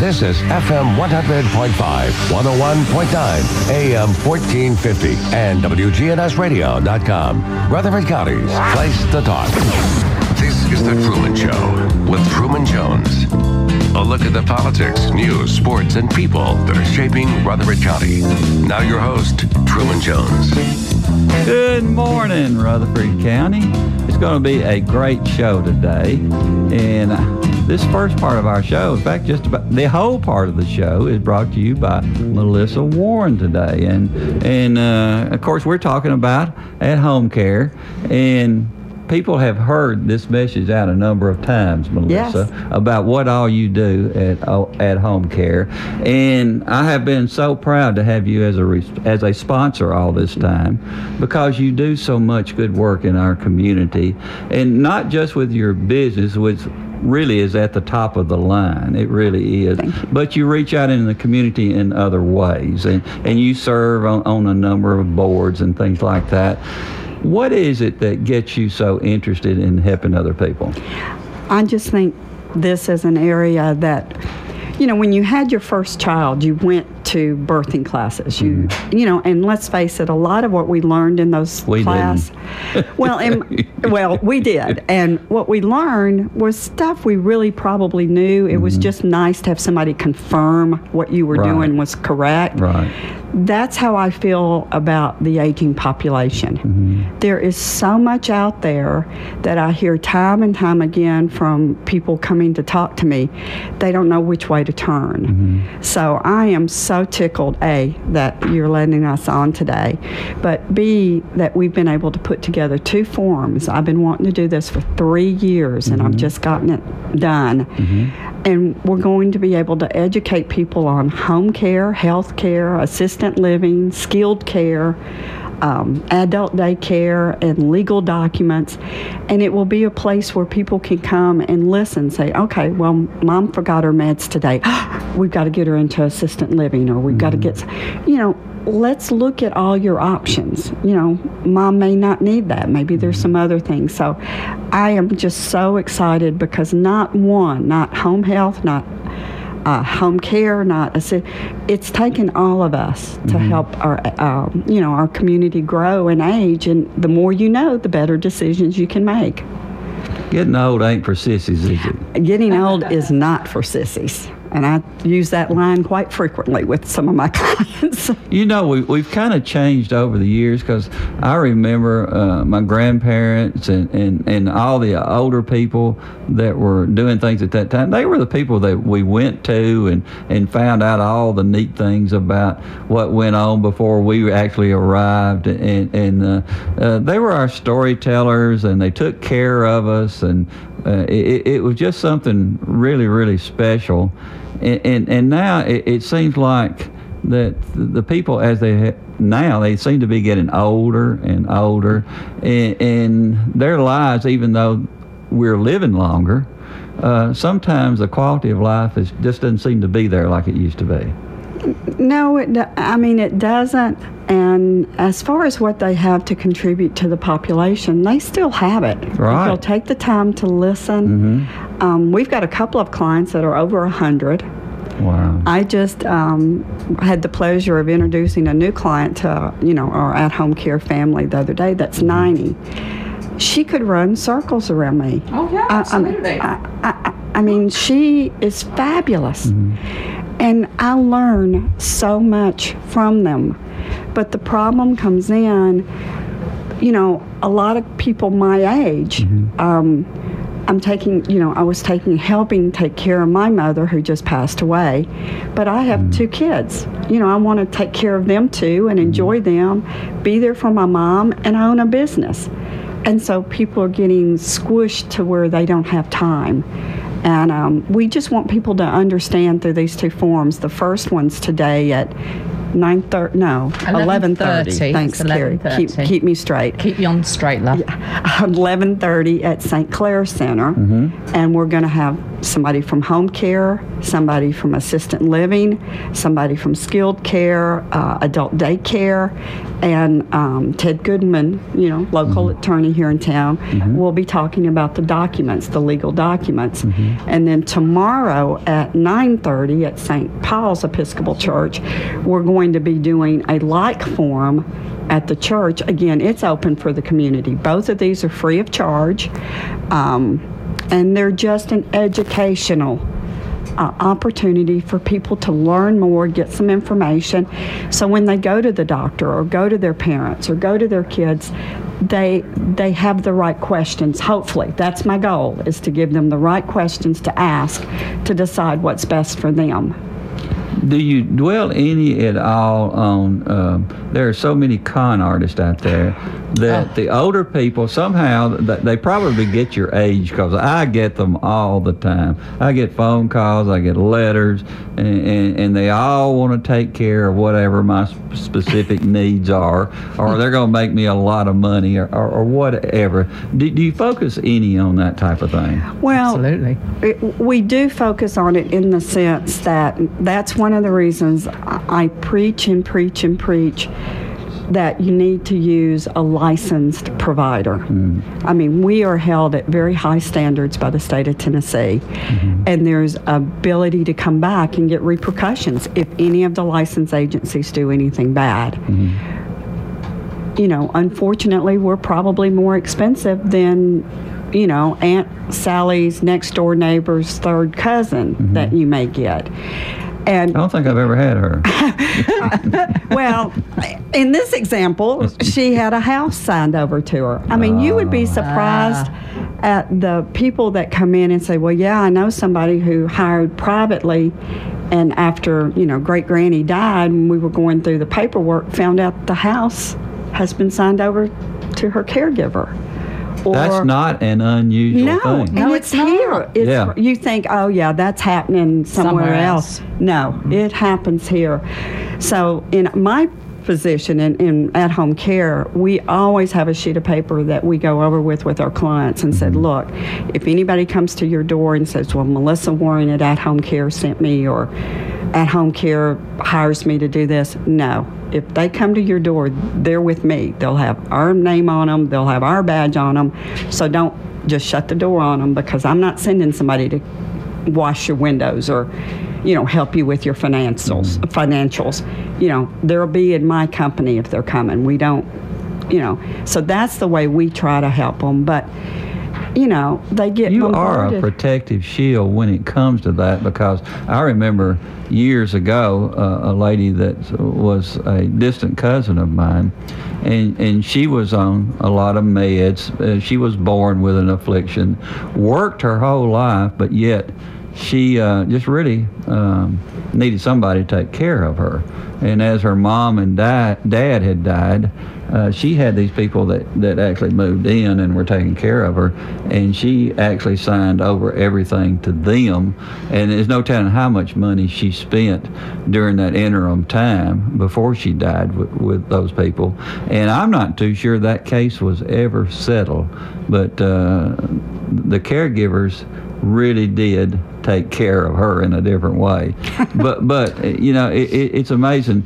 This is FM 100.5, 101.9, AM 1450, and WGNSradio.com. Rutherford County's place to talk. This is The Truman Show with Truman Jones. A look at the politics, news, sports, and people that are shaping Rutherford County. Now your host, Truman Jones. Good morning, Rutherford County. It's going to be a great show today. And this first part of our show, in fact, just about the whole part of the show is brought to you by Melissa Warren today. And of course, we're talking about at-home care. And people have heard this message out a number of times, Melissa, yes, about what all you do at home care. And I have been so proud to have you as a sponsor all this time, because you do so much good work in our community, and not just with your business, which really is at the top of the line. It really is. But you reach out in the community in other ways, and you serve on a number of boards and things like that. What is it that gets you so interested in helping other people? I just think this is an area that, when you had your first child, you went to birthing classes. And let's face it, a lot of what we learned in those classes, we did. And what we learned was stuff we really probably knew. It was just nice to have somebody confirm what you were doing was correct. Right. That's how I feel about the aging population. There is so much out there that I hear time and time again from people coming to talk to me. They don't know which way to turn. So I am so tickled, A, that you're letting us on today, but B, that we've been able to put together 2 forums. I've been wanting to do this for 3 years, and I've just gotten it done. And we're going to be able to educate people on home care, health care, assisted living, skilled care, adult daycare, and legal documents. And it will be a place where people can come and listen, say, okay, well, Mom forgot her meds today. We've got to get her into assisted living, or we've got to get, let's look at all your options. Mom may not need that. Maybe there's some other things. So I am just so excited, because not home health, not home care, it's taken all of us to help our community grow and age. And the more you know, the better decisions you can make. Getting old ain't for sissies, is it? Getting old is not for sissies. And I use that line quite frequently with some of my clients. We've kind of changed over the years, because I remember my grandparents and all the older people that were doing things at that time. They were the people that we went to and found out all the neat things about what went on before we actually arrived. And they were our storytellers, and they took care of us. And it was just something really, really special. And now it seems like that the people, as they seem to be getting older and older, and their lives, even though we're living longer, sometimes the quality of life just doesn't seem to be there like it used to be. No, it doesn't. And as far as what they have to contribute to the population, they still have it. Right. If they'll take the time to listen. We've got a couple of clients that are over 100. Wow. I just had the pleasure of introducing a new client to, our at-home care family the other day that's 90. She could run circles around me. Oh, yeah, absolutely. I mean, she is fabulous. And I learn so much from them. But the problem comes in, a lot of people my age, helping take care of my mother, who just passed away. But I have 2 kids. I want to take care of them too and enjoy them, be there for my mom, and I own a business. And so people are getting squished to where they don't have time. And we just want people to understand through these 2 forums. The first one's today at 11:30. Thanks, Carrie. Keep me straight. Keep you on straight, love. 11:30 at St. Clair Center, and we're going to have somebody from home care, somebody from assisted living, somebody from skilled care, adult daycare, and Ted Goodman, local attorney here in town, will be talking about the documents, the legal documents. And then tomorrow at 9:30 at St. Paul's Episcopal Church, we're going to be doing a like forum at the church. Again, it's open for the community. Both of these are free of charge. And they're just an educational opportunity for people to learn more, get some information. So when they go to the doctor or go to their parents or go to their kids, they have the right questions. Hopefully, that's my goal, is to give them the right questions to ask to decide what's best for them. Do you dwell any at all on, there are so many con artists out there that the older people, somehow, they probably get your age, because I get them all the time. I get phone calls, I get letters, and they all want to take care of whatever my specific needs are, or they're going to make me a lot of money, or whatever. Do you focus any on that type of thing? Well, absolutely. We do focus on it in the sense that that's one of the reasons I preach and preach and preach that you need to use a licensed provider. I mean, we are held at very high standards by the state of Tennessee, and there's ability to come back and get repercussions if any of the license agencies do anything bad. Unfortunately, we're probably more expensive than Aunt Sally's next door neighbor's third cousin that you may get. And I don't think I've ever had her. Well, in this example, she had a house signed over to her. I mean, you would be surprised at the people that come in and say, well, yeah, I know somebody who hired privately, and after, great granny died, and we were going through the paperwork, found out the house has been signed over to her caregiver. That's not an unusual thing. No, it's here. You think, oh, yeah, that's happening somewhere else. No, it happens here. So in my position in at-home care, we always have a sheet of paper that we go over with our clients and said, look, if anybody comes to your door and says, well, Melissa Warren at At-Home Care sent me, or At-Home Care hires me to do this, no. If they come to your door, they're with me. They'll have our name on them. They'll have our badge on them. So don't just shut the door on them, because I'm not sending somebody to wash your windows or, help you with your financials. They'll be in my company if they're coming. We don't, So that's the way we try to help them. But, they get You bombarded. are a protective shield when it comes to that, because I remember years ago a lady that was a distant cousin of mine, and she was on a lot of meds. She was born with an affliction, worked her whole life, but yet she just really needed somebody to take care of her. And as her mom and dad had died, she had these people that actually moved in and were taking care of her, and she actually signed over everything to them. And there's no telling how much money she spent during that interim time before she died with those people. And I'm not too sure that case was ever settled, but the caregivers really did take care of her in a different way. but it's amazing.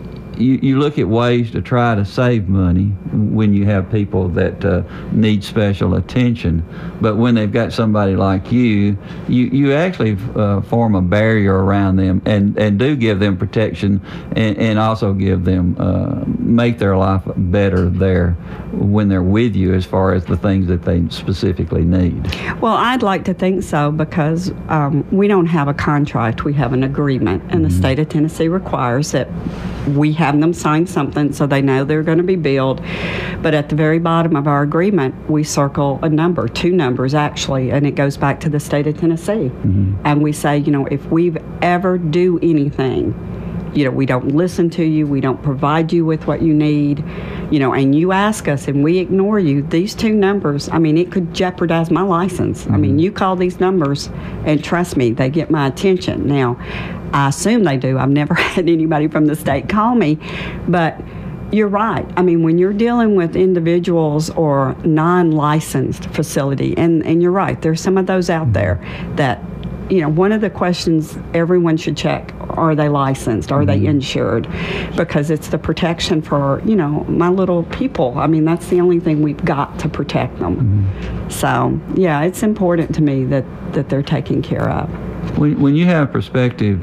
You look at ways to try to save money when you have people that need special attention, but when they've got somebody like you actually form a barrier around them and do give them protection, and also give them make their life better there when they're with you, as far as the things that they specifically need. Well, I'd like to think so, because we don't have a contract. We have an agreement, and the state of Tennessee requires that we have them sign something so they know they're going to be billed. But at the very bottom of our agreement, we circle a number, 2 numbers actually, and it goes back to the state of Tennessee. And we say, if we've ever do anything, we don't listen to you, we don't provide you with what you need, and you ask us and we ignore you, these 2 numbers, it could jeopardize my license. You call these numbers, and trust me, they get my attention. Now, I assume they do. I've never had anybody from the state call me, but you're right. When you're dealing with individuals or non-licensed facility, and you're right, there's some of those out there that one of the questions everyone should check, are they licensed? Are they insured? Because it's the protection for, my little people. I mean, that's the only thing we've got to protect them. So, yeah, it's important to me that they're taken care of. When you have prospective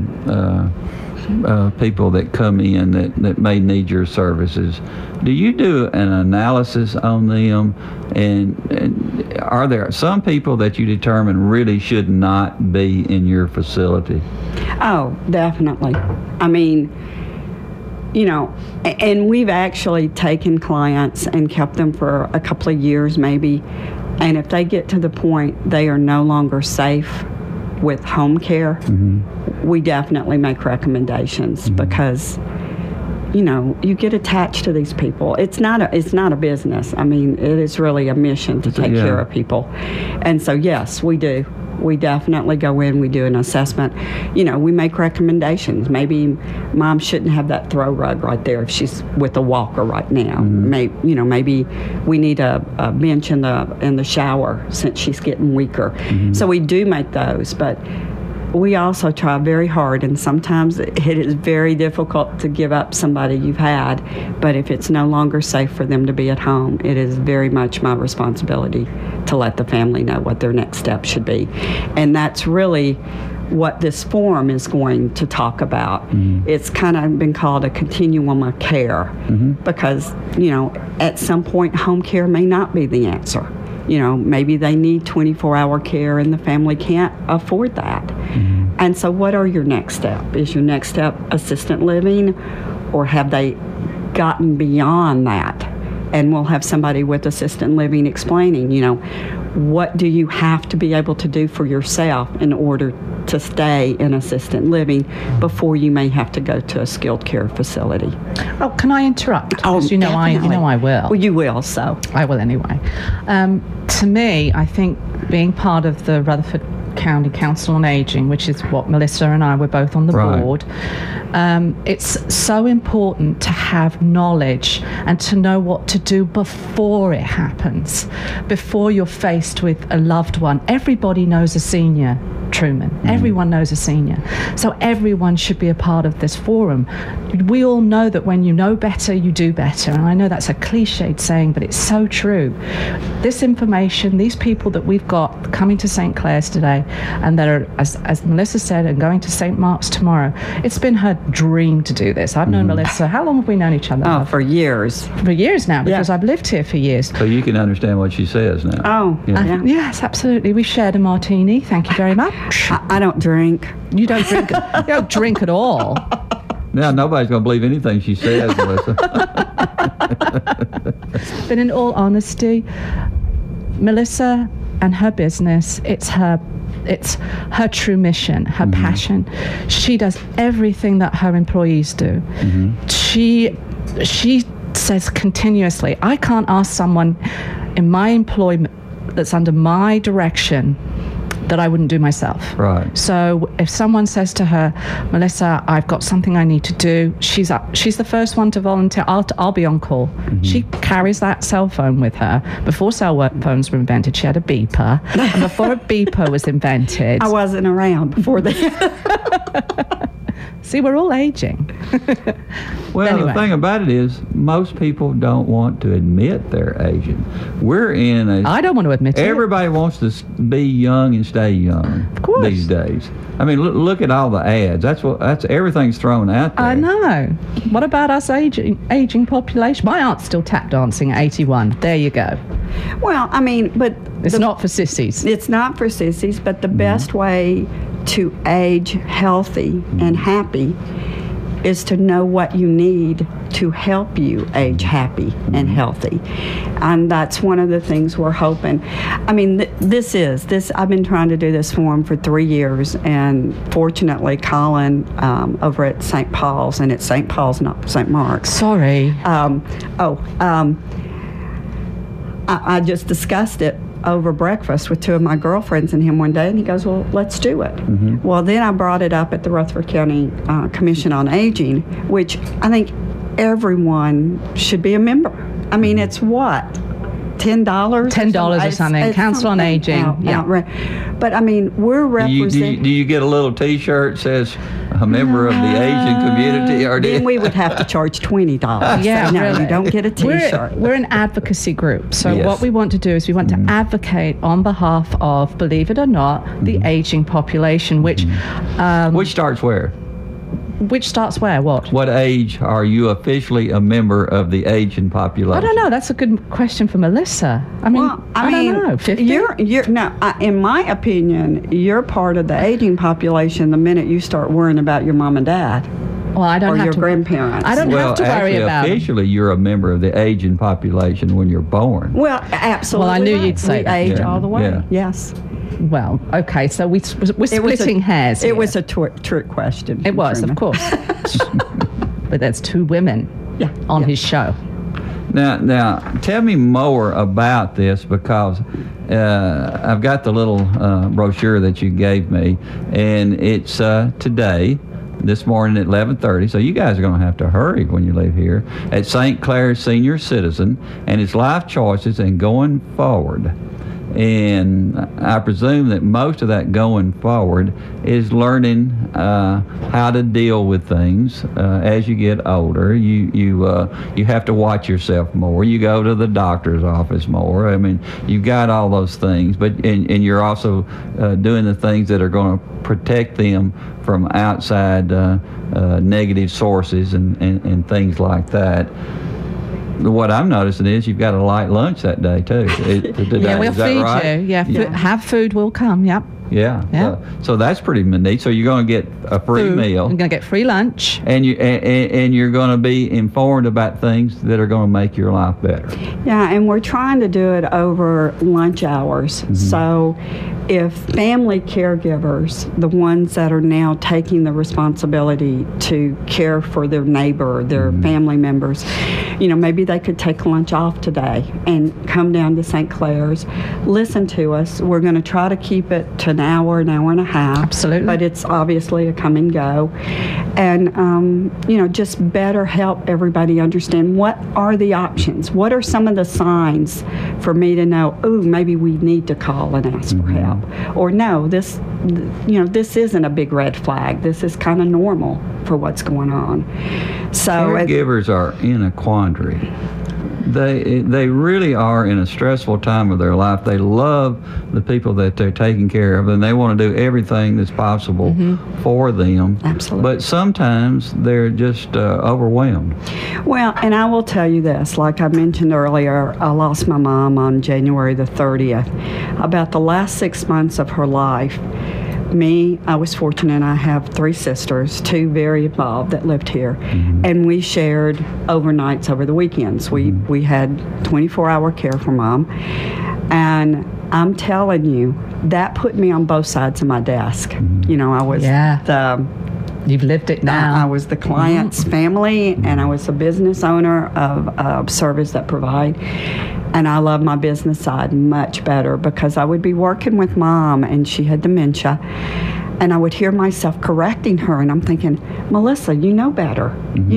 people that come in that may need your services, do you do an analysis on them? And are there some people that you determine really should not be in your facility? Oh, definitely. I mean, and we've actually taken clients and kept them for a couple of years maybe, and if they get to the point they are no longer safe with home care, we definitely make recommendations because, you get attached to these people. It's not a business. I mean, it is really a mission to take care of people. And so, yes, we do. We definitely go in, we do an assessment. We make recommendations. Maybe mom shouldn't have that throw rug right there if she's with a walker right now. Maybe we need a bench in the shower since she's getting weaker. So we do make those, but we also try very hard, and sometimes it is very difficult to give up somebody you've had, but if it's no longer safe for them to be at home, it is very much my responsibility to let the family know what their next step should be. And that's really what this forum is going to talk about. It's kind of been called a continuum of care because, at some point home care may not be the answer. Maybe they need 24-hour care and the family can't afford that. And so what are your next step? Is your next step assisted living, or have they gotten beyond that? And we'll have somebody with assisted living explaining, what do you have to be able to do for yourself in order to stay in assisted living before you may have to go to a skilled care facility. Oh, can I interrupt? Because I will. Well, you will, so. I will anyway. To me, I think being part of the Rutherford County Council on Aging, which is what Melissa and I were both on the board, it's so important to have knowledge and to know what to do before it happens, before you're faced with a loved one. Everybody knows a senior, Truman. Everyone knows a senior. So everyone should be a part of this forum. We all know that when you know better, you do better. And I know that's a cliched saying, but it's so true. This information, these people that we've got coming to St. Clair's today, and that are, as Melissa said, and going to St. Mark's tomorrow, it's been her dream to do this. I've known Melissa. How long have we known each other? Oh, for years. For years now, because I've lived here for years. So you can understand what she says now. Oh, yeah. Yes, absolutely. We shared a martini. Thank you very much. I don't drink. You don't drink? You don't drink at all. Now nobody's going to believe anything she says, Melissa. But in all honesty, Melissa and her business, it's her true mission, her passion. She does everything that her employees do. She says continuously, I can't ask someone in my employment that's under my direction that I wouldn't do myself. Right. So if someone says to her, Melissa, I've got something I need to do, she's the first one to volunteer. I'll be on call. She carries that cell phone with her. Before cell phones were invented, she had a beeper. And before a beeper was invented... I wasn't around before then. See, we're all aging. Well, anyway. The thing about it is, most people don't want to admit they're aging. We're in a... I don't want to admit it. Everybody wants to be young and stay young these days. I mean, look at all the ads. That's everything's thrown out there. I know. What about us aging population? My aunt's still tap dancing at 81. There you go. Well, I mean, but... It's not for sissies. It's not for sissies, but the best way to age healthy and happy is to know what you need to help you age happy and healthy. And that's one of the things we're hoping. I mean, I've been trying to do this forum for 3 years, and fortunately Colin over at St. Paul's, and it's St. Paul's, not St. Mark's. Sorry. I just discussed it over breakfast with two of my girlfriends and him one day, and he goes, well, let's do it. Well, then I brought it up at the Rutherford County Commission on Aging, which I think everyone should be a member. I mean, it's what? $10? $10 or something. Council on Aging. But I mean, we're representing. Do you get a little T-shirt that says a member of the Asian community? Or then we would have to charge $20. Yeah, so no, really. you don't get a T-shirt. We're an advocacy group. So Yes. what we want to do is we want to advocate on behalf of, believe it or not, the aging population, which starts where? Which starts where? What? What age are you officially a member of the Asian population? I don't know. That's a good question for Melissa. I mean, I don't know. 50? In my opinion, you're part of the aging population the minute you start worrying about your mom and dad. Well, I don't or have your to, grandparents. I don't have to worry about it. Officially, you're a member of the Asian population when you're born. Well, absolutely. Well, I knew right. you'd say we that. age all the way. Yeah. Yes. Well, okay, so we're splitting hairs here. It was a trick question. It was, Truman. of course. But there's two women on his show. Now, tell me more about this, because I've got the little brochure that you gave me, and it's today, this morning at 11:30. So you guys are going to have to hurry when you leave here at St. Clair Senior Citizen, and it's life choices and going forward. And I presume that most of that going forward is learning how to deal with things as you get older. You have to watch yourself more. You go to the doctor's office more. I mean, you've got all those things, but and you're also doing the things that are going to protect them from outside negative sources and things like that. What I'm noticing is you've got a light lunch that day too. Today, yeah, we'll is that feed right? you. Yeah, have food will come. Yep. Yeah. So that's pretty neat. So you're going to get a free Food. meal. You're going to get free lunch. And you're going to be informed about things that are going to make your life better. Yeah, and we're trying to do it over lunch hours. Mm-hmm. So if family caregivers, the ones that are now taking the responsibility to care for their neighbor, their family members, maybe they could take lunch off today and come down to St. Clair's, listen to us. We're going to try to keep it to an hour and a half. Absolutely. But it's obviously a come and go. And, just better help everybody understand what are the options. What are some of the signs for me to know, maybe we need to call and ask for help. Or no, this isn't a big red flag. This is kind of normal for what's going on. So caregivers are in a quandary. They really are in a stressful time of their life. They love the people that they're taking care of, and they want to do everything that's possible for them. Absolutely. But sometimes they're just overwhelmed. Well, and I will tell you this, like I mentioned earlier, I lost my mom on January the 30th. About the last 6 months of her life, I was fortunate. I have 3 sisters, 2 very involved that lived here, and we shared overnights over the weekends. We had 24-hour care for Mom, and I'm telling you, that put me on both sides of my desk. I was You've lived it now. I was the client's family, and I was a business owner of a service that provide. And I love my business side much better because I would be working with Mom, and she had dementia, and I would hear myself correcting her, and I'm thinking, Melissa, you know better.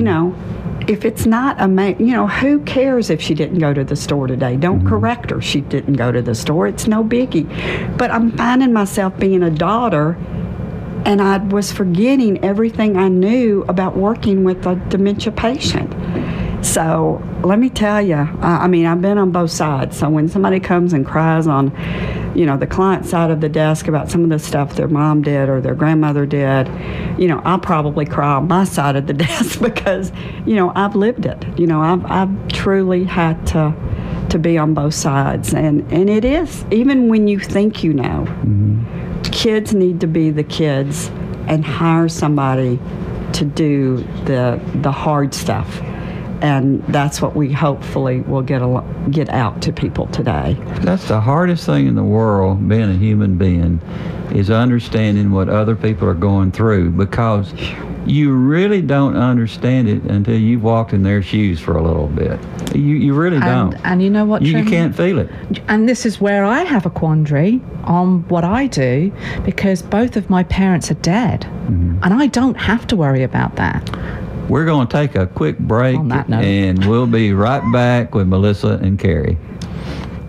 If it's not who cares if she didn't go to the store today? Don't correct her. She didn't go to the store. It's no biggie. But I'm finding myself being a daughter, and I was forgetting everything I knew about working with a dementia patient. So let me tell you, I've been on both sides. So when somebody comes and cries on, the client side of the desk about some of the stuff their mom did or their grandmother did, I'll probably cry on my side of the desk because, I've lived it. I've truly had to be on both sides. And it is, even when you think kids need to be the kids and hire somebody to do the hard stuff. And that's what we hopefully will get out to people today. That's the hardest thing in the world, being a human being, is understanding what other people are going through, because you really don't understand it until you've walked in their shoes for a little bit. You really don't. And you know what, you can't feel it. And this is where I have a quandary on what I do, because both of my parents are dead, and I don't have to worry about that. We're going to take a quick break, On that note. and we'll be right back with Melissa and Carrie.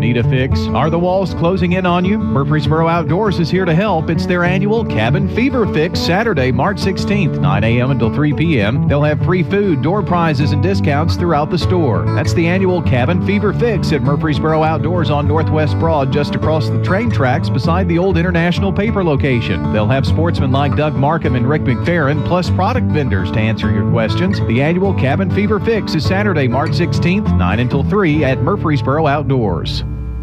Need a fix? Are the walls closing in on you? Murfreesboro Outdoors is here to help. It's their annual Cabin Fever Fix, Saturday, March 16th, 9 a.m. until 3 p.m. They'll have free food, door prizes, and discounts throughout the store. That's the annual Cabin Fever Fix at Murfreesboro Outdoors on Northwest Broad, just across the train tracks beside the old International Paper location. They'll have sportsmen like Doug Markham and Rick McFerrin, plus product vendors to answer your questions. The annual Cabin Fever Fix is Saturday, March 16th, 9 until 3 at Murfreesboro Outdoors.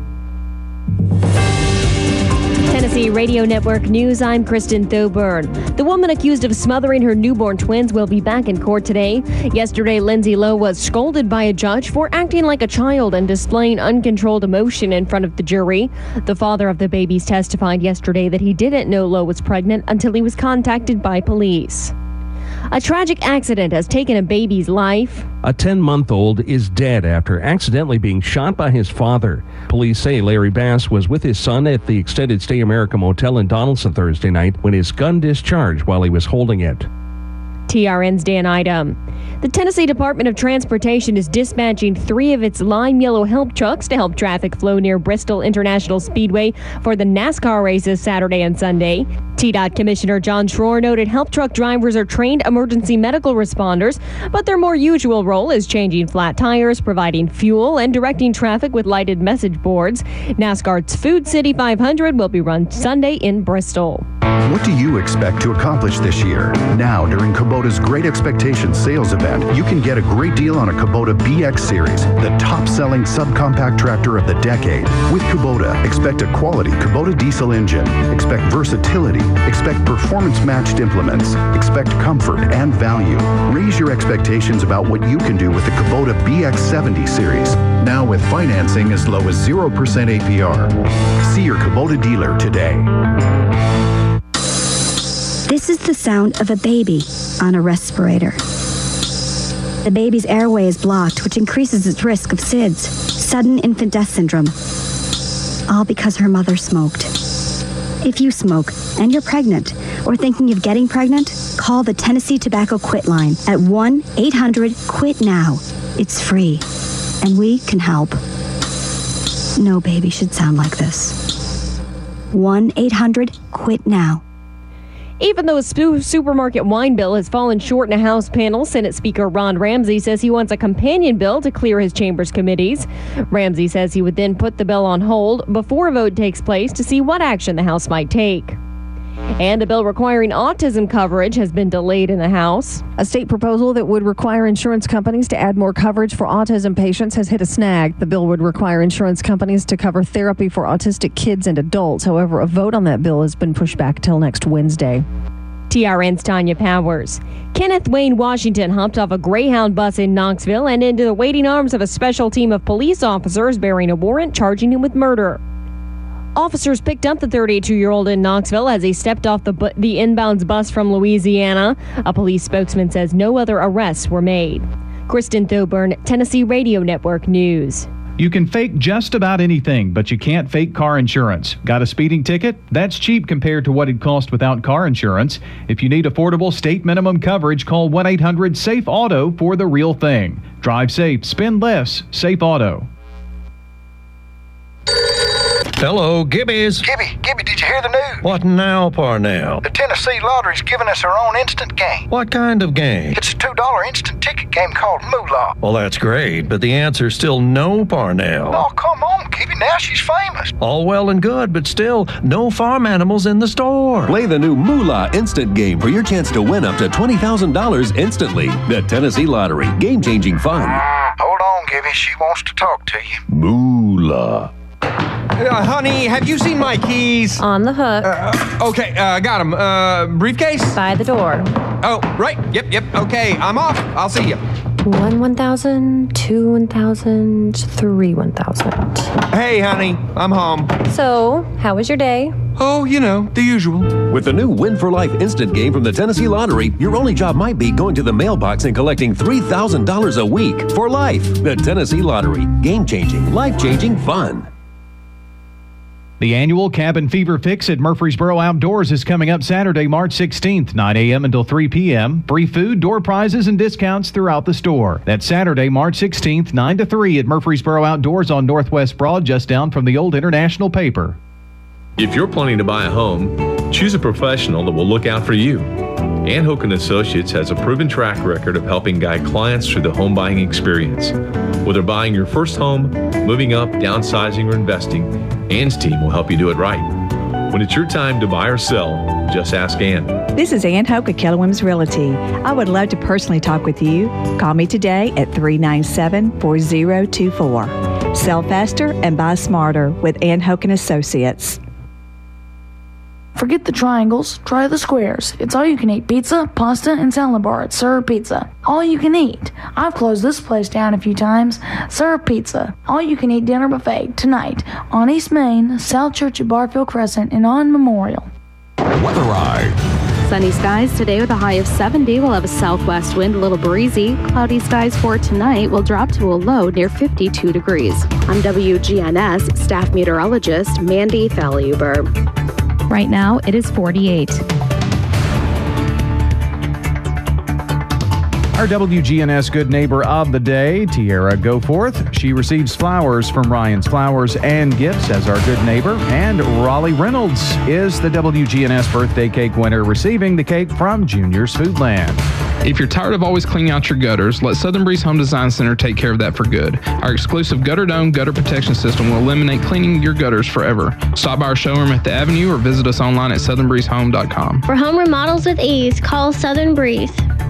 Tennessee Radio Network News, I'm Kristen Thoburn. The woman accused of smothering her newborn twins will be back in court today. Yesterday, Lindsay Lowe was scolded by a judge for acting like a child and displaying uncontrolled emotion in front of the jury. The father of the babies testified yesterday that he didn't know Lowe was pregnant until he was contacted by police. A tragic accident has taken a baby's life. A 10-month-old is dead after accidentally being shot by his father. Police say Larry Bass was with his son at the Extended Stay America Motel in Donaldson Thursday night when his gun discharged while he was holding it. TRN's Dan Idem. The Tennessee Department of Transportation is dispatching 3 of its lime yellow help trucks to help traffic flow near Bristol International Speedway for the NASCAR races Saturday and Sunday. TDOT Commissioner John Schroer noted help truck drivers are trained emergency medical responders, but their more usual role is changing flat tires, providing fuel, and directing traffic with lighted message boards. NASCAR's Food City 500 will be run Sunday in Bristol. What do you expect to accomplish this year? Now, during Kubota's Great Expectations sales event, you can get a great deal on a Kubota BX Series, the top-selling subcompact tractor of the decade. With Kubota, expect a quality Kubota diesel engine. Expect versatility. Expect performance-matched implements. Expect comfort and value. Raise your expectations about what you can do with the Kubota BX70 series. Now with financing as low as 0% APR. See your Kubota dealer today. This is the sound of a baby on a respirator. The baby's airway is blocked, which increases its risk of SIDS, sudden infant death syndrome. All because her mother smoked. If you smoke and you're pregnant or thinking of getting pregnant, call the Tennessee Tobacco Quit line at 1-800-QUIT-NOW. It's free, and we can help. No baby should sound like this. 1-800-QUIT-NOW. Even though a supermarket wine bill has fallen short in a House panel, Senate Speaker Ron Ramsey says he wants a companion bill to clear his chamber's committees. Ramsey says he would then put the bill on hold before a vote takes place to see what action the House might take. And a bill requiring autism coverage has been delayed in the House. A state proposal that would require insurance companies to add more coverage for autism patients has hit a snag. The bill would require insurance companies to cover therapy for autistic kids and adults. However, a vote on that bill has been pushed back till next Wednesday. TRN's Tanya Powers. Kenneth Wayne Washington hopped off a Greyhound bus in Knoxville and into the waiting arms of a special team of police officers bearing a warrant charging him with murder. Officers picked up the 32-year-old in Knoxville as he stepped off the inbounds bus from Louisiana. A police spokesman says no other arrests were made. Kristen Thoburn, Tennessee Radio Network News. You can fake just about anything, but you can't fake car insurance. Got a speeding ticket? That's cheap compared to what it'd cost without car insurance. If you need affordable state minimum coverage, call 1-800-SAFE-AUTO for the real thing. Drive safe, spend less, Safe Auto. Hello, Gibby's. Gibby, did you hear the news? What now, Parnell? The Tennessee Lottery's giving us our own instant game. What kind of game? It's a $2 instant ticket game called Moolah. Well, that's great, but the answer's still no, Parnell. Oh, come on, Gibby, now she's famous. All well and good, but still, no farm animals in the store. Play the new Moolah instant game for your chance to win up to $20,000 instantly. The Tennessee Lottery, game-changing fun. Hold on, Gibby, she wants to talk to you. Moolah. Honey, have you seen my keys? On the hook. Okay, got them. Briefcase? By the door. Oh, right. Yep. Okay, I'm off. I'll see you. 1,000, 2 1,000, 3 1,000. Hey, honey, I'm home. So, how was your day? Oh, you know, the usual. With the new Win for Life instant game from the Tennessee Lottery, your only job might be going to the mailbox and collecting $3,000 a week for life. The Tennessee Lottery, game-changing, life-changing fun. The annual Cabin Fever Fix at Murfreesboro Outdoors is coming up Saturday, March 16th, 9 a.m. until 3 p.m. Free food, door prizes, and discounts throughout the store. That's Saturday, March 16th, 9 to 3 at Murfreesboro Outdoors on Northwest Broad, just down from the old International paper. If you're planning to buy a home, choose a professional that will look out for you. Ann Hook & Associates has a proven track record of helping guide clients through the home buying experience. Whether buying your first home, moving up, downsizing, or investing, Ann's team will help you do it right. When it's your time to buy or sell, just ask Ann. This is Ann Hoke at Keller Williams Realty. I would love to personally talk with you. Call me today at 397-4024. Sell faster and buy smarter with Ann Hoke & Associates. Forget the triangles, try the squares. It's all-you-can-eat pizza, pasta, and salad bar at Sir Pizza. All you can eat. I've closed this place down a few times. Sir Pizza. All-you-can-eat dinner buffet tonight on East Main, South Church at Barfield Crescent, and on Memorial. Weatherite. Sunny skies today with a high of 70. We'll have a southwest wind, a little breezy. Cloudy skies for tonight will drop to a low near 52 degrees. I'm WGNS staff meteorologist Mandy Thaluber. Right now, it is 48. Our WGNS Good Neighbor of the Day, Tiara Goforth. She receives flowers from Ryan's Flowers and Gifts as our good neighbor. And Raleigh Reynolds is the WGNS birthday cake winner, receiving the cake from Junior's Foodland. If you're tired of always cleaning out your gutters, let Southern Breeze Home Design Center take care of that for good. Our exclusive Gutter Dome gutter protection system will eliminate cleaning your gutters forever. Stop by our showroom at the Avenue or visit us online at southernbreezehome.com. For home remodels with ease, call Southern Breeze.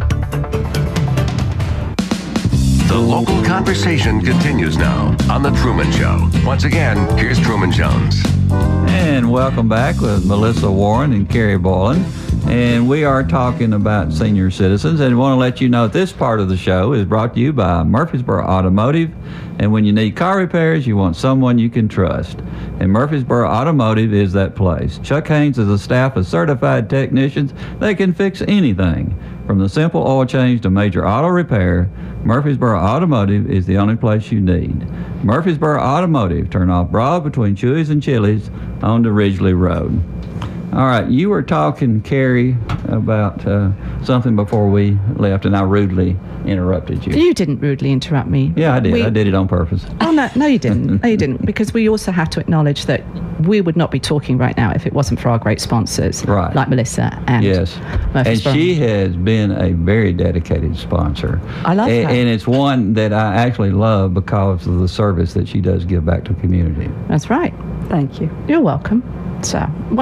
The local conversation continues now on The Truman Show. Once again, here's Truman Jones. And welcome back with Melissa Warren and Carrie Boylan. And we are talking about senior citizens. And want to let you know this part of the show is brought to you by Murfreesboro Automotive. And when you need car repairs, you want someone you can trust. And Murfreesboro Automotive is that place. Chuck Haynes is a staff of certified technicians. They can fix anything. From the simple oil change to major auto repair, Murfreesboro Automotive is the only place you need. Murfreesboro Automotive, turn off Broad between Chewy's and Chili's on the Ridgely Road. All right, you were talking, Carrie, about something before we left, and I rudely interrupted you. You didn't rudely interrupt me. Yeah, I did. I did it on purpose. Oh, no, you didn't. No, you didn't, because we also have to acknowledge that we would not be talking right now if it wasn't for our great sponsors, right, like Melissa and and she has been a very dedicated sponsor. I love that. And it's one that I actually love because of the service that she does give back to the community. That's right. Thank you. You're welcome. So,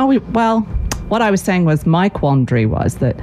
what I was saying was my quandary was that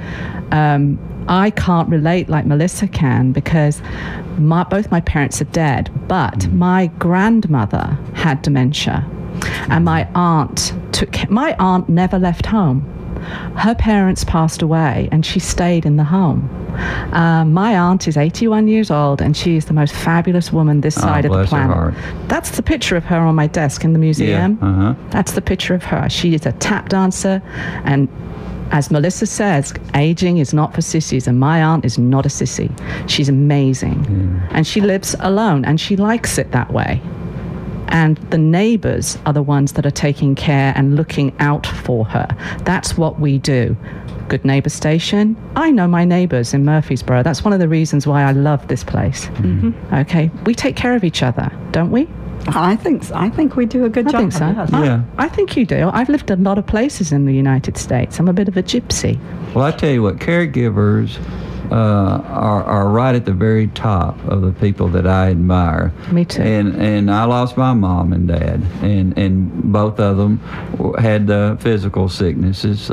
I can't relate like Melissa can because both my parents are dead, but my grandmother had dementia, and my aunt never left home. Her parents passed away, and she stayed in the home. My aunt is 81 years old, and she is the most fabulous woman this side of the planet. That's the picture of her on my desk in the museum. Yeah, That's the picture of her. She is a tap dancer, and as Melissa says, aging is not for sissies, and my aunt is not a sissy. She's amazing. And she lives alone, and she likes it that way. And the neighbors are the ones that are taking care and looking out for her. That's what we do. Good Neighbor Station. I know my neighbors in Murfreesboro. That's one of the reasons why I love this place. Okay, we take care of each other, don't we? I think we do a good job. I think so. Yeah. I think you do. I've lived in a lot of places in the United States. I'm a bit of a gypsy. Well, I tell you what, caregivers are right at the very top of the people that I admire. Me too. And I lost my mom and dad, and both of them had physical sicknesses,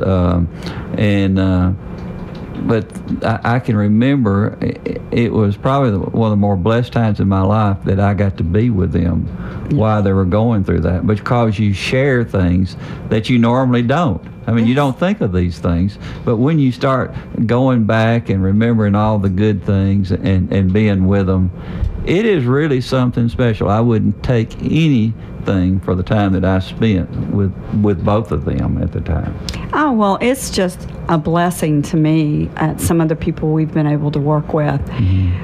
but I can remember it was probably one of the more blessed times in my life that I got to be with them while they were going through that, because you share things that you normally don't. I mean, you don't think of these things, but when you start going back and remembering all the good things and being with them, it is really something special. I wouldn't take anything for the time that I spent with both of them at the time. Oh, well, it's just a blessing to me at some of the people we've been able to work with,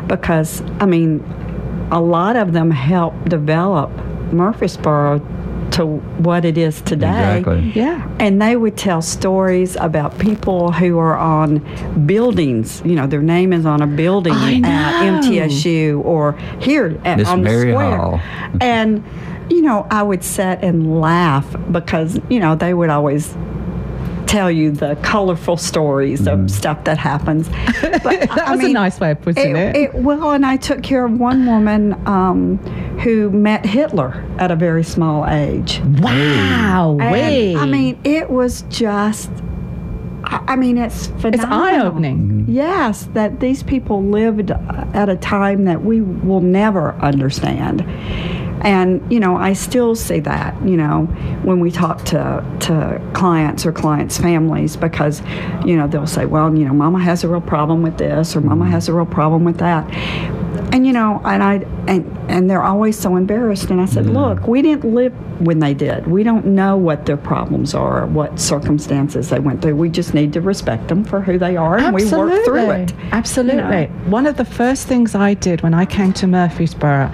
because, I mean, a lot of them helped develop Murfreesboro to what it is today. Exactly. Yeah. And they would tell stories about people who are on buildings. You know, their name is on a building at MTSU or here Miss on Mary the square. Hall. And, you know, I would sit and laugh because, you know, they would always tell you the colorful stories of stuff that happens. But, That was a nice way of putting it. Well, and I took care of one woman who met Hitler at a very small age. Wow. And, I mean, it was just, I mean, it's phenomenal. It's eye-opening. Yes, that these people lived at a time that we will never understand. And, you know, I still see that, you know, when we talk to clients or clients' families, because, you know, they'll say, well, you know, Mama has a real problem with this or Mama has a real problem with that. And, you know, and they're always so embarrassed. And I said, look, we didn't live when they did. We don't know what their problems are, what circumstances they went through. We just need to respect them for who they are, and we work through it. Absolutely. You know? One of the first things I did when I came to Murfreesboro,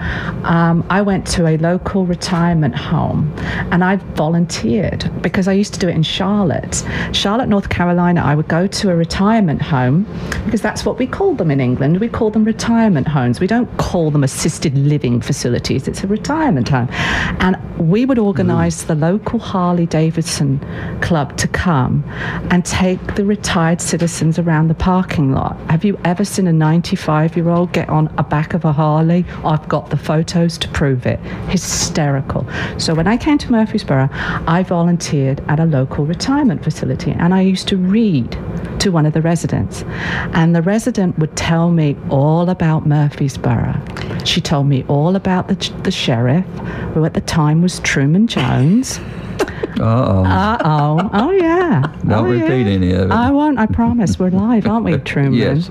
I went to a local retirement home, and I volunteered because I used to do it in Charlotte, North Carolina. I would go to a retirement home because that's what we call them in England. We call them retirement homes. We don't call them assisted living facilities. It's a retirement home. And we would organise the local Harley-Davidson club to come and take the retired citizens around the parking lot. Have you ever seen a 95-year-old get on a back of a Harley? I've got the photos to prove it. Hysterical. So when I came to Murfreesboro, I volunteered at a local retirement facility, and I used to read to one of the residents. And the resident would tell me all about Murfreesboro. She told me all about the sheriff, who at the time was Truman Jones. Uh-oh. Oh, yeah. Don't repeat any of it. I won't, I promise. We're live, aren't we, Truman? Yes.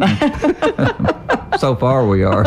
So far we are.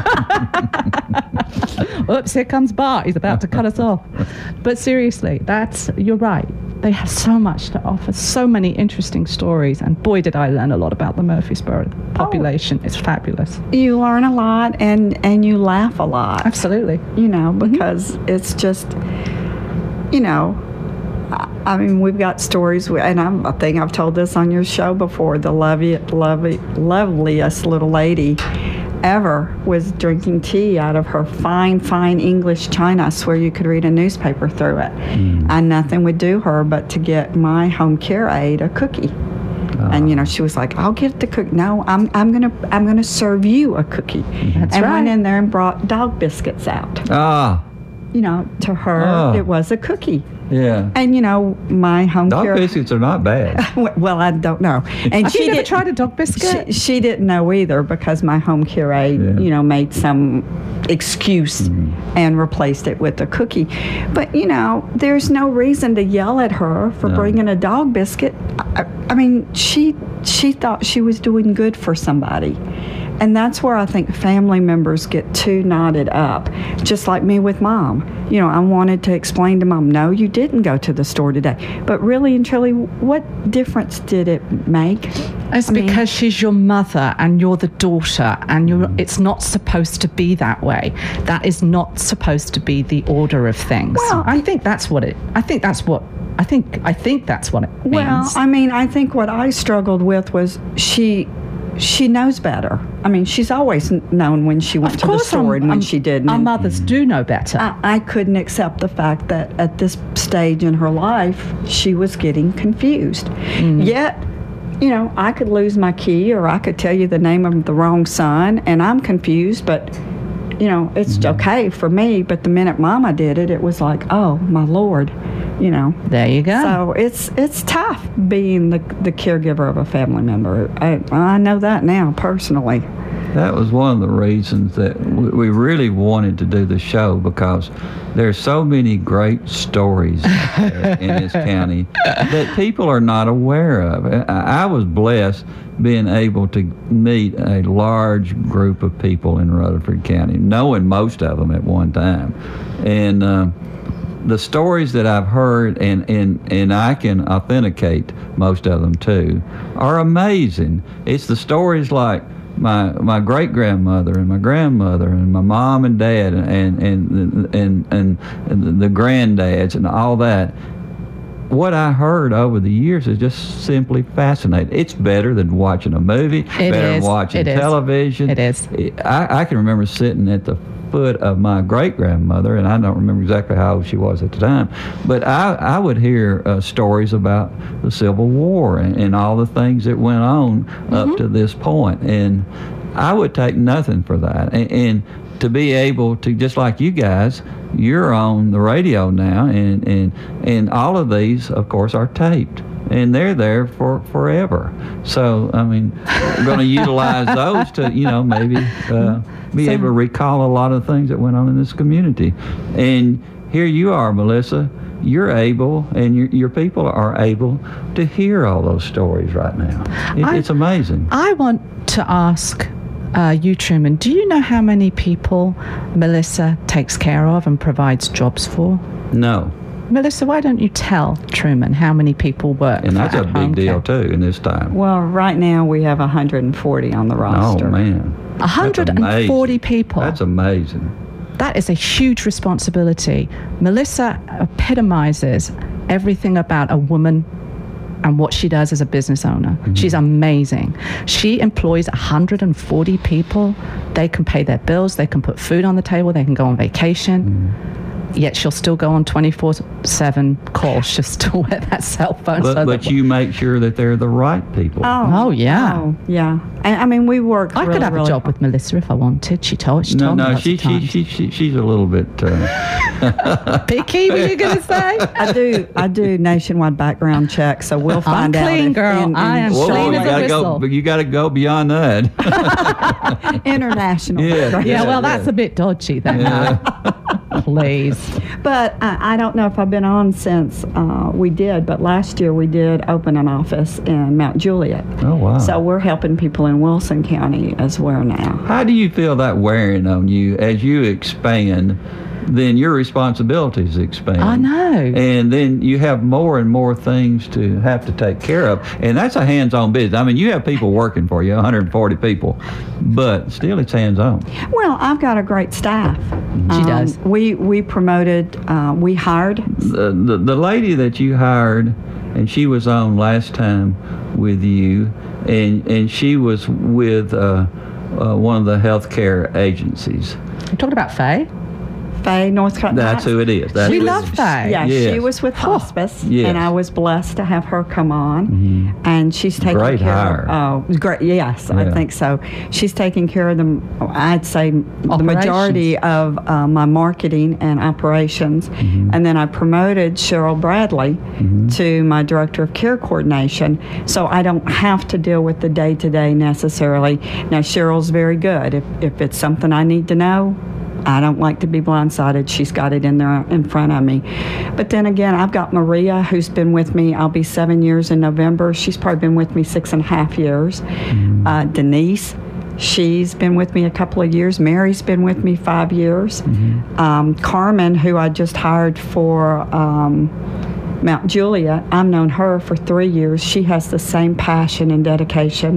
Oops, here comes Bart. He's about to cut us off. But seriously, you're right. They have so much to offer, so many interesting stories, and boy, did I learn a lot about the Murfreesboro population. It's fabulous. You learn a lot, and you laugh a lot. Absolutely. You know, because it's just, you know, I mean, we've got stories, and I think I've told this on your show before, the loveliest little lady ever was drinking tea out of her fine English china. I swear you could read a newspaper through it. And nothing would do her but to get my home care aide a cookie. And, you know, she was like, I'll get the cookie. No, I'm gonna serve you a cookie. That's and right. went in there and brought dog biscuits out. You know, to her, it was a cookie. Yeah. And, you know, my home care... Dog biscuits are not bad. Well, I don't know. And Have you never tried a dog biscuit? She didn't know either because my home care aide, you know, made some excuse and replaced it with a cookie. But, you know, there's no reason to yell at her for bringing a dog biscuit. I mean, she thought she was doing good for somebody. And that's where I think family members get too knotted up, just like me with Mom. You know, I wanted to explain to Mom, no, you didn't go to the store today. But really and truly, what difference did it make? It's because she's your mother and you're the daughter, and it's not supposed to be that way. That is not supposed to be the order of things. Well, I think that's what it means. Well, I mean, I think what I struggled with was she knows better. I mean, she's always known when she went to the store and when she didn't. Our mothers do know better. I couldn't accept the fact that at this stage in her life, she was getting confused. Yet, you know, I could lose my key, or I could tell you the name of the wrong son, and I'm confused, but, you know, it's okay for me. But the minute Mama did it, it was like, oh, my Lord. You know. There you go. So it's tough being the caregiver of a family member. I know that now personally. That was one of the reasons that we really wanted to do the show, because there's so many great stories in this county that people are not aware of. I was blessed being able to meet a large group of people in Rutherford County, knowing most of them at one time. And the stories that I've heard, and I can authenticate most of them too, are amazing. It's the stories like my great grandmother and my grandmother and my mom and dad and the granddads and all that. What I heard over the years is just simply fascinating. It's better than watching a movie, better than watching television. It is. I can remember sitting at the foot of my great-grandmother, and I don't remember exactly how old she was at the time, but I would hear stories about the Civil War and all the things that went on up to this point, and I would take nothing for that. And to be able to, just like you guys, you're on the radio now, and all of these, of course, are taped. And they're there for forever. So, I mean, we're going to utilize those to, maybe be able to recall a lot of things that went on in this community. And here you are, Melissa. You're able, and your people are able to hear all those stories right now. It's amazing. I want to ask you, Truman, do you know how many people Melissa takes care of and provides jobs for? No. Melissa, why don't you tell Truman how many people work? And that's a big deal, too, in this time. Well, right now we have 140 on the roster. Oh, man. 140 people. That's amazing. That is a huge responsibility. Melissa epitomizes everything about a woman and what she does as a business owner. She's amazing. She employs 140 people. They can pay their bills. They can put food on the table. They can go on vacation. Yet she'll still go on 24/7 calls. She'll still wear that cell phone. But you make sure that they're the right people. Oh yeah. Oh, yeah. I mean, we work I could have a job with Melissa if I wanted. She told me lots of times. She's a little bit... Picky, were you going to say? I do nationwide background checks, so we'll find out. I'm clean, girl. I am clean as a whistle. But you got to go beyond that. International. Yeah, well, that's a bit dodgy then. Please. But I don't know if I've been on since we did, but last year we did open an office in Mount Juliet. Oh, wow. So we're helping people in Wilson County as well now. How do you feel that wearing on you as you expand? Then your responsibilities expand. I know. And then you have more and more things to have to take care of. And that's a hands-on business. I mean, you have people working for you, 140 people, but still it's hands-on. Well, I've got a great staff. She does. We promoted, we hired. The lady that you hired, and she was on last time with you, and she was with one of the healthcare agencies. You talking about Faye? Faye, North Carolina. That's who it is. We love Faye. Yeah, yes. She was with hospice, yes. and I was blessed to have her come on. And she's taking great care hire. of... Oh, great. Yes, I think so. She's taking care of I'd say the majority of my marketing and operations. And then I promoted Cheryl Bradley to my Director of Care Coordination, so I don't have to deal with the day-to-day necessarily. Now, Cheryl's very good. If it's something I need to know, I don't like to be blindsided. She's got it in there in front of me. But then again, I've got Maria, who's been with me. I'll be 7 years in November. She's probably been with me 6.5 years. Denise, she's been with me a couple of years. Mary's been with me 5 years. Carmen, who I just hired for Mount Juliet, I've known her for 3 years. She has the same passion and dedication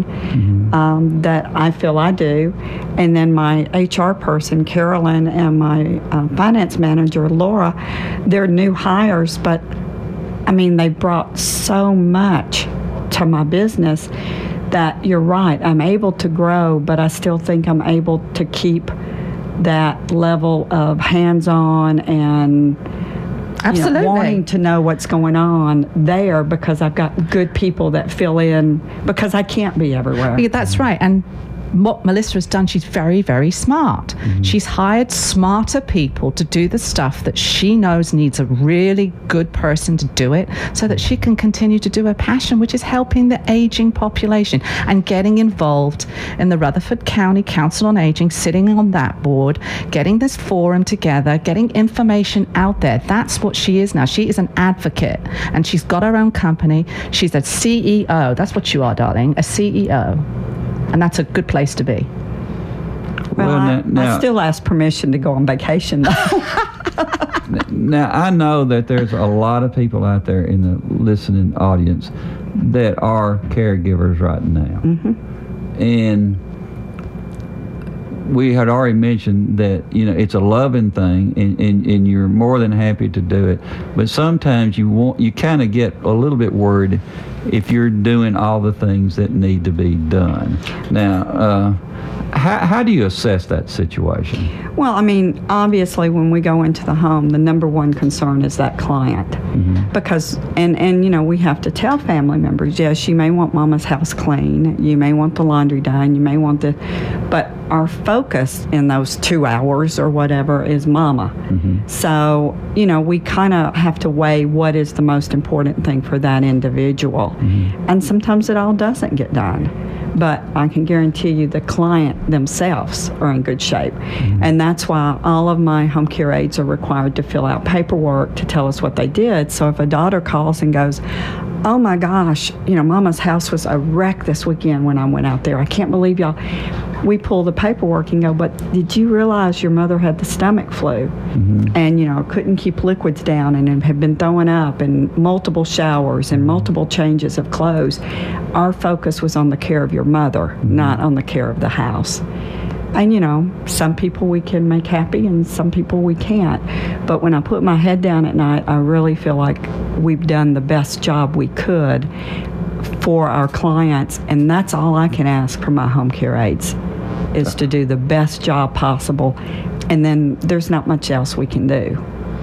that I feel I do. And then my HR person, Carolyn, and my finance manager, Laura, they're new hires, but I mean, they brought so much to my business that you're right, I'm able to grow, but I still think I'm able to keep that level of hands-on and absolutely wanting to know what's going on there, because I've got good people that fill in, because I can't be everywhere. Yeah, that's right. And what Melissa has done, she's very, very smart. She's hired smarter people to do the stuff that she knows needs a really good person to do it, so that she can continue to do her passion, which is helping the aging population and getting involved in the Rutherford County Council on Aging, sitting on that board, getting this forum together, getting information out there. That's what she is now. She is an advocate, and she's got her own company. She's a CEO. That's what you are, darling, a CEO. And that's a good place to be. Well, I still ask permission to go on vacation, though. Now, I know that there's a lot of people out there in the listening audience that are caregivers right now. And we had already mentioned that, it's a loving thing, and you're more than happy to do it. But sometimes you kind of get a little bit worried if you're doing all the things that need to be done. Now, how do you assess that situation? Well, I mean, obviously, when we go into the home, the number one concern is that client. Mm-hmm. Because, and we have to tell family members, yes, you may want Mama's house clean, you may want the laundry done, you may want but our focus in those 2 hours or whatever is Mama. Mm-hmm. So, we kind of have to weigh what is the most important thing for that individual. Mm-hmm. And sometimes it all doesn't get done. But I can guarantee you the client themselves are in good shape. Mm-hmm. And that's why all of my home care aides are required to fill out paperwork to tell us what they did. So if a daughter calls and goes, oh my gosh, Mama's house was a wreck this weekend when I went out there. I can't believe y'all. We pull the paperwork and go, but did you realize your mother had the stomach flu? Mm-hmm. And, couldn't keep liquids down and had been throwing up and multiple showers and multiple changes of clothes. Our focus was on the care of your mother, mm-hmm. not on the care of the house. And, some people we can make happy and some people we can't. But when I put my head down at night, I really feel like we've done the best job we could for our clients. And that's all I can ask from my home care aides, is to do the best job possible. And then there's not much else we can do.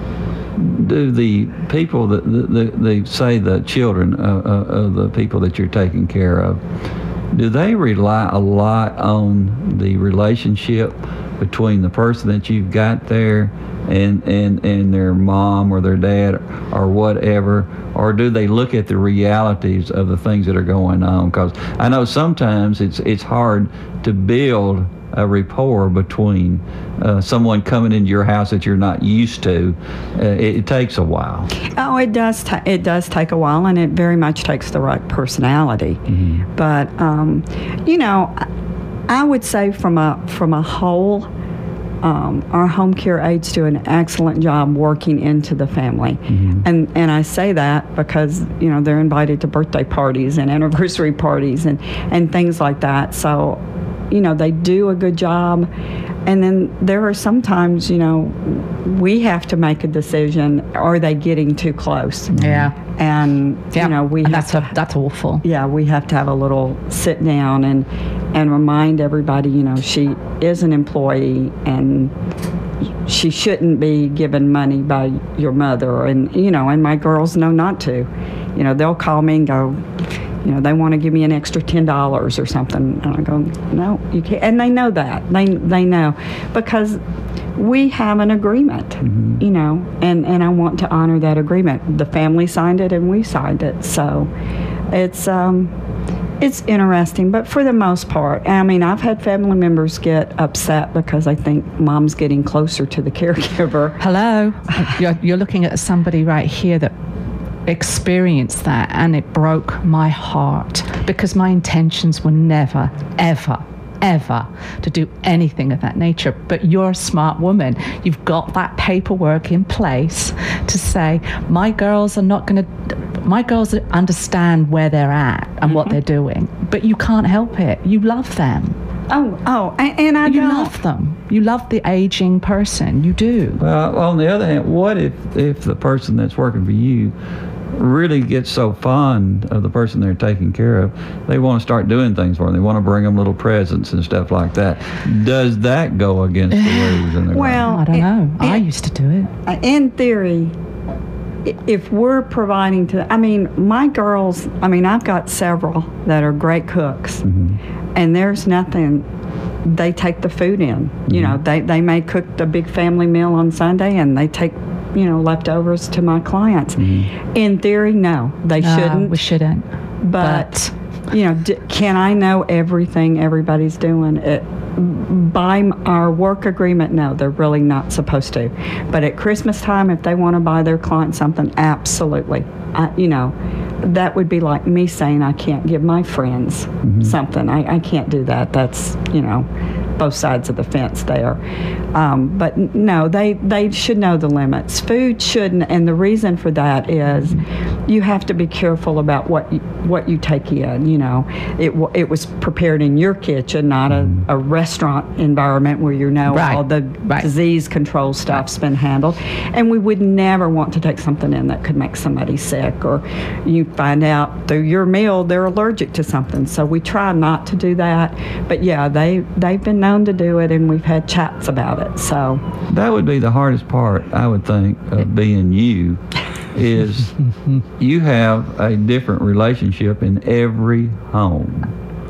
Do the people that they say the children of the people that you're taking care of, do they rely a lot on the relationship between the person that you've got there and their mom or their dad or whatever, or do they look at the realities of the things that are going on? Because I know sometimes it's hard to build a rapport between someone coming into your house that you're not used to. It takes a while. Oh, it does. It does take a while, and it very much takes the right personality. Mm-hmm. But I would say from a whole, our home care aides do an excellent job working into the family. Mm-hmm. And I say that because, they're invited to birthday parties and anniversary parties and things like that. So, they do a good job. And then there are sometimes, we have to make a decision, are they getting too close? Yeah. And, that's awful. Yeah, we have to have a little sit down and remind everybody, she is an employee and she shouldn't be given money by your mother. And, and my girls know not to. They'll call me and go, they want to give me an extra $10 or something. And I go, no, you can't. And they know that. They know. Because we have an agreement, mm-hmm. And I want to honor that agreement. The family signed it and we signed it. So it's interesting. But for the most part, I've had family members get upset because I think mom's getting closer to the caregiver. Hello. You're looking at somebody right here that experienced that, and it broke my heart because my intentions were never, ever to do anything of that nature. But you're a smart woman. You've got that paperwork in place to say, my girls understand where they're at and mm-hmm. what they're doing, but you can't help it. You love them. And you love them. You love the aging person. You do. Well, on the other hand, what if the person that's working for you really gets so fond of the person they're taking care of, they want to start doing things for them. They want to bring them little presents and stuff like that. Does that go against the rules in the Well, I don't know. I used to do it. In theory, if we're providing to, my girls, I've got several that are great cooks, mm-hmm. and there's nothing, they take the food in. Mm-hmm. They may cook the big family meal on Sunday and they take, leftovers to my clients. Mm-hmm. In theory, no, they shouldn't. We shouldn't. But can I know everything everybody's doing? By our work agreement, no, they're really not supposed to. But at Christmas time, if they want to buy their client something, absolutely. That would be like me saying I can't give my friends mm-hmm. something. I can't do that. That's both sides of the fence there. But no, they should know the limits. Food shouldn't, and the reason for that is you have to be careful about what you take in. You know, it was prepared in your kitchen, not a restaurant environment where you know all the disease control stuff's been handled. And we would never want to take something in that could make somebody sick, or you find out through your meal they're allergic to something. So we try not to do that. But yeah, they've been known to do it, and we've had chats about it. So that would be the hardest part, I would think, of being you, is you have a different relationship in every home.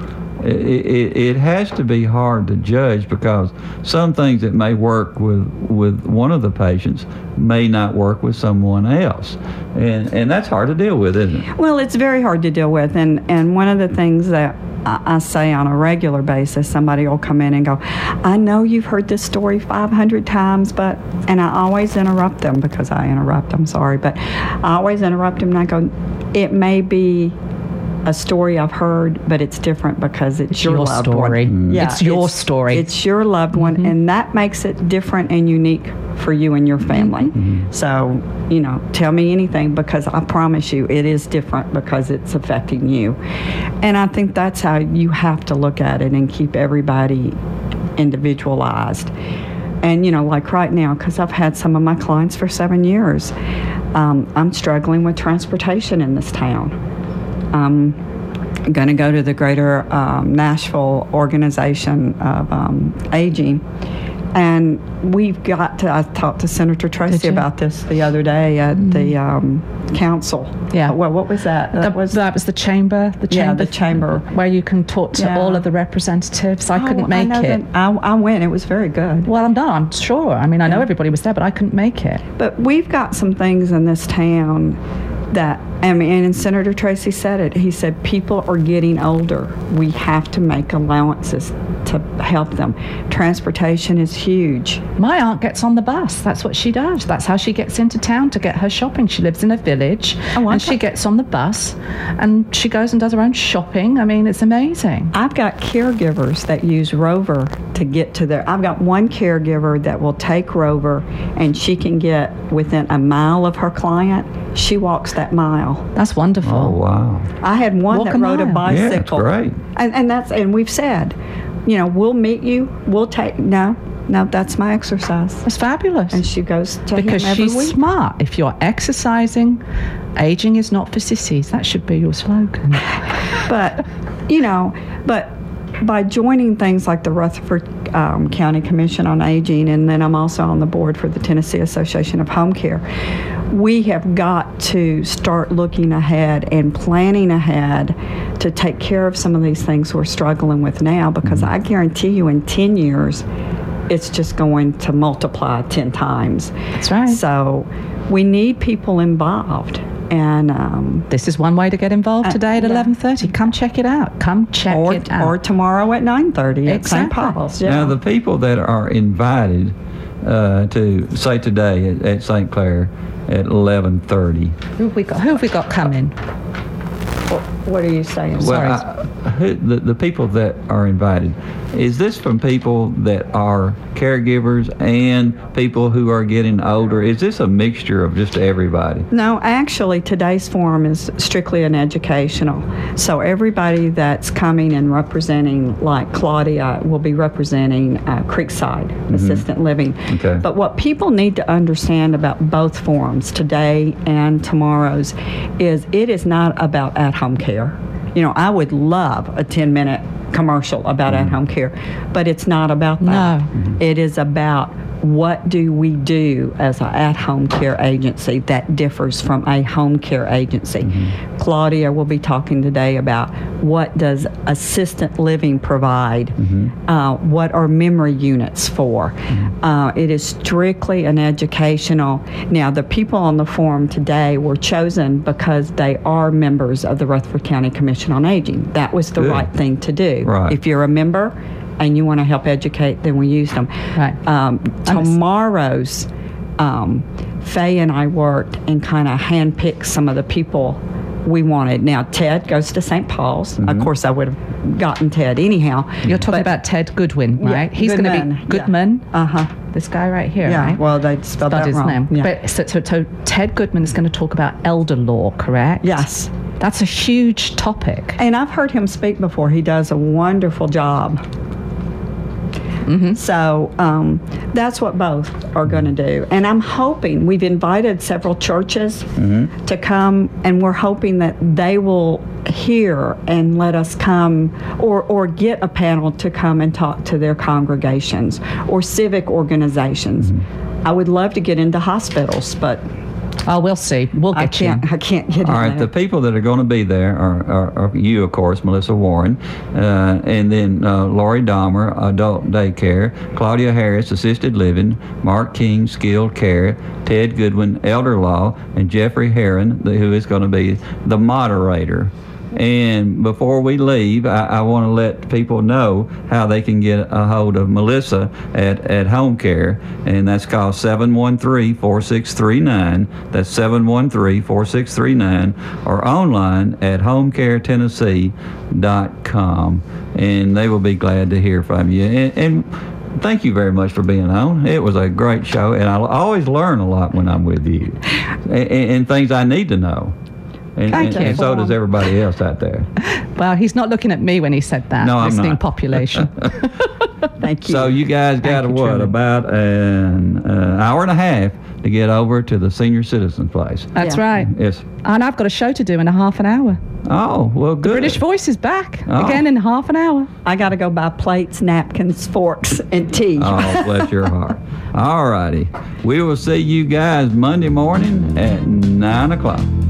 It has to be hard to judge, because some things that may work with one of the patients may not work with someone else, and that's hard to deal with, isn't it? Well, it's very hard to deal with, and one of the things that I say on a regular basis, somebody will come in and go, I know you've heard this story 500 times, and I always interrupt them, because I interrupt, I'm sorry, but I always interrupt them and I go, it may be a story I've heard, but it's different because it's your loved story. One. Yeah, it's your story. It's your loved one, and that makes it different and unique for you and your family. So, you know, tell me anything, because I promise you it is different because it's affecting you. And I think that's how you have to look at it and keep everybody individualized. And, you know, like right now, because I've had some of my clients for 7 years, I'm struggling with transportation in this town. I'm going to go to the Greater Nashville Organization of Aging, and we've got to, I talked to Senator Tracy about this the other day at the council. Yeah. Well, what was that? That was the chamber. Yeah, the chamber. Where you can talk to all of the representatives. I couldn't make it. I went. It was very good. Well, I'm sure. I mean, I know everybody was there, but I couldn't make it. But we've got some things in this town that, I mean, and Senator Tracy said it. He said, people are getting older. We have to make allowances to help them. Transportation is huge. My aunt gets on the bus. That's what she does. That's how she gets into town to get her shopping. She lives in a village, and she gets on the bus, and she goes and does her own shopping. I mean, it's amazing. I've got caregivers that use Rover to get to their... I've got one caregiver that will take Rover, and she can get within a mile of her client. She walks that mile. That's wonderful. Oh, wow. I had one that rode a bicycle. Yeah, it's great. And we've said, you know, we'll meet you, we'll take... No, that's my exercise. That's fabulous. And she goes to because him every she's week. Smart. If you're exercising, aging is not for sissies. That should be your slogan. But, you know, by joining things like the Rutherford County Commission on Aging, and then I'm also on the board for the Tennessee Association of Home Care, we have got to start looking ahead and planning ahead to take care of some of these things we're struggling with now, because I guarantee you in 10 years, it's just going to multiply 10 times. That's right. So we need people involved. And this is one way to get involved today at 11:30. Come check it out. Come check it out. Or tomorrow at 9:30 at St. Paul's. Yeah. Now, the people that are invited to, say today at St. Clair at 11:30. Who have we got coming? What are you saying? Well, the people that are invited, is this from people that are caregivers and people who are getting older? Is this a mixture of just everybody? No, actually, today's forum is strictly an educational. So everybody that's coming and representing, like Claudia, will be representing Creekside Assisted Living. Okay. But what people need to understand about both forums, today and tomorrow's, is it is not about at-home care. You know, I would love a 10-minute commercial about at-home care, but it's not about that. No. It is about what do we do as an at-home care agency that differs from a home care agency. Claudia will be talking today about what does assisted living provide, what are memory units for. It is strictly an educational. Now, the people on the forum today were chosen because they are members of the Rutherford County Commission on Aging. That was the right thing to do. Right. If you're a member and you want to help educate, then we use them. Right. Tomorrow's, Faye and I worked and kind of handpicked some of the people we wanted. Now, Ted goes to St. Paul's. Of course, I would have gotten Ted anyhow. You're talking about Ted Goodwin, right? Yeah, He's going to be Goodman. Yeah. Uh-huh. This guy right here, Yeah, right? well, they spelled that his wrong. name. Yeah. But so Ted Goodman is going to talk about elder law, correct? Yes. That's a huge topic. And I've heard him speak before. He does a wonderful job. So that's what both are going to do. And I'm hoping, we've invited several churches to come, and we're hoping that they will hear and let us come or get a panel to come and talk to their congregations or civic organizations. I would love to get into hospitals, but we'll see. We'll get you. I can't get in All right, there. the people that are going to be there are you, of course, Melissa Warren, and then Lori Dahmer, Adult Daycare, Claudia Harris, Assisted Living, Mark King, Skilled Care, Ted Goodwin, Elder Law, and Jeffrey Herron, who is going to be the moderator. And before we leave, I want to let people know how they can get a hold of Melissa at Home Care, and that's called 713-4639. That's 713-4639, or online at homecaretennessee.com, and they will be glad to hear from you. And thank you very much for being on. It was a great show, and I always learn a lot when I'm with you, and things I need to know. Thank you. And so does everybody else out there. Well, he's not looking at me when he said that. No, I'm listening not. population. Thank you. So you guys got about an hour and a half to get over to the senior citizen place. That's right. Yes. And I've got a show to do in a half an hour. Oh, well, good. The British Voice is back Oh. again in half an hour. I got to go buy plates, napkins, forks, and tea. Oh, bless your heart. All righty. We will see you guys Monday morning at 9 o'clock.